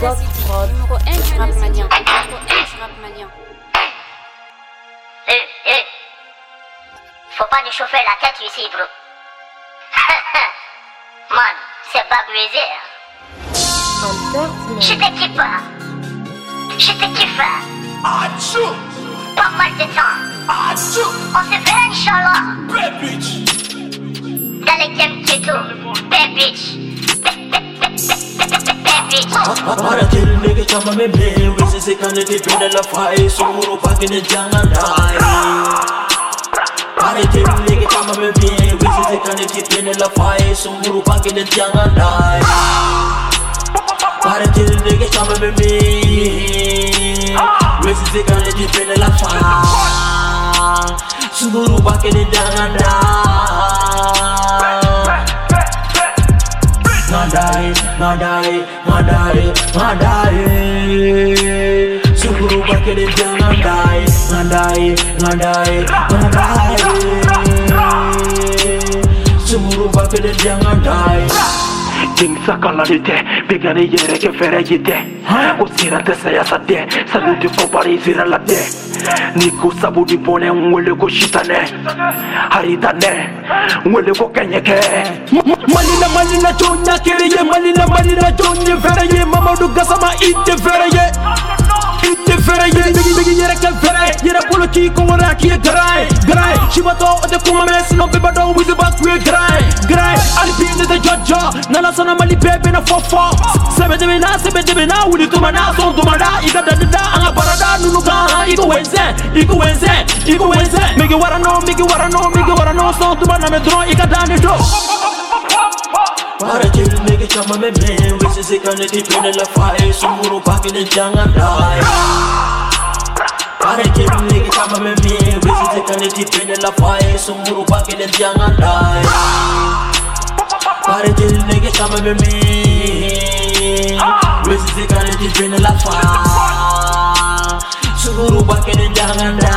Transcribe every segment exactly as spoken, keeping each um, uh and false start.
Numéro un du rap malien. Numéro un du rap malien. Eh, eh. Faut pas nous chauffer la tête ici, bro. Man, c'est pas brisé. Je te kiffe. Je te kiffe. Pas mal de temps. On se verra, Inch'Allah. Dans les thèmes tuto. Bad bitch. Para till nigga chama me me Wisi se kan de pende la fai Sumuru pakine jangan dai Para till nigga chama me me Wisi se kan de pende la fai Sumuru pakine jangan dai Para till nigga chama me me Wisi se kan de pende la fai Sumuru pakine jangan dai Ngadai, ngadai, ngadai, ngadai Sungguh bakal jangan dai Ngadai, ngadai, ngadai Sungguh bakal jangan dai Ting sakala dite, begani yere ke fere yite Ko sirate saya sate, saluti ko pari sirala de Niku sabu di bone ngwele ko shitane Haritane, ngwele ko kenyeke Malina malina jonya kereye, malina malina jonya fereye Mamadou Gassama ite fereye Ite fereye, bigi bigi yere ke fere Yere polo ki ko wala ki e garay Garay, shibato ode kuma me sino bebado wizi bakwe garay Garay, alipinde de jojo Nala sana mali bebe na fofo Sebe debe na, sebe debe na Wuli tumana, son tumana Iga dadada, anga barada Nunuka, igo wenze Igo wenze, igo wenze Migi wara no, migi wara no, migi wara no Son tumana me dron, iga dani do Para till nigga chama me me Wisi se kan de pende la fai Sumuru pakine jangan dai Para till nigga chama me me Wisi se kan de pende la fai Sumuru pakine jangan dai Para till nigga chama me me Wisi se kan de pende la fai Sumuru pakine jangan dai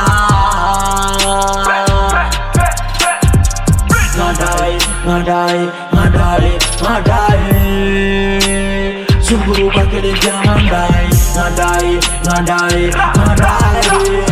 Ngadai, ngadai, ngadai, ngadai Sungguh bakal jangan dai Ngadai, ngadai, ngadai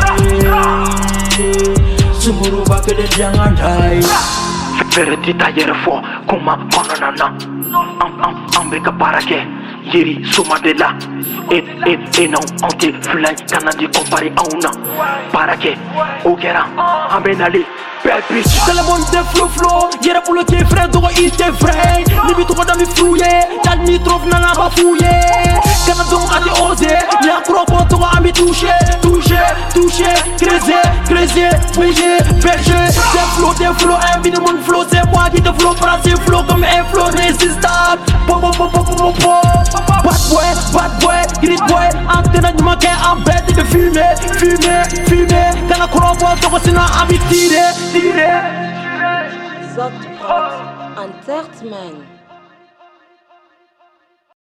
Sungguh bakal jangan dai Verdi tayer fo kuma kononana Am am ambeka parake Yeri suma de la Et et et non ante fulay kanadi compare a una Parake Ogera Amenali Bad bitch Dans le monde de flow flow Yere pour le qui est vrai Dogo il est vrai Nibi tout dans mi fouillé T'as ni trouve n'a pas fouillé Canadon a dit osé Y'a un gros bon Dogo a mi touché Touché, touché Creuser, creuser Fouillé, berger Des flow, des flow Un minimum flow C'est moi qui te flow Pratique flow comme un flow résistable Po po po po po po po Bad boy, bad boy Grid boy Antenne du manqué en bête de fumer Fumer, fumer Quand la croix boit Dogo sinon a mi tiré Tiré Zot Entertainment.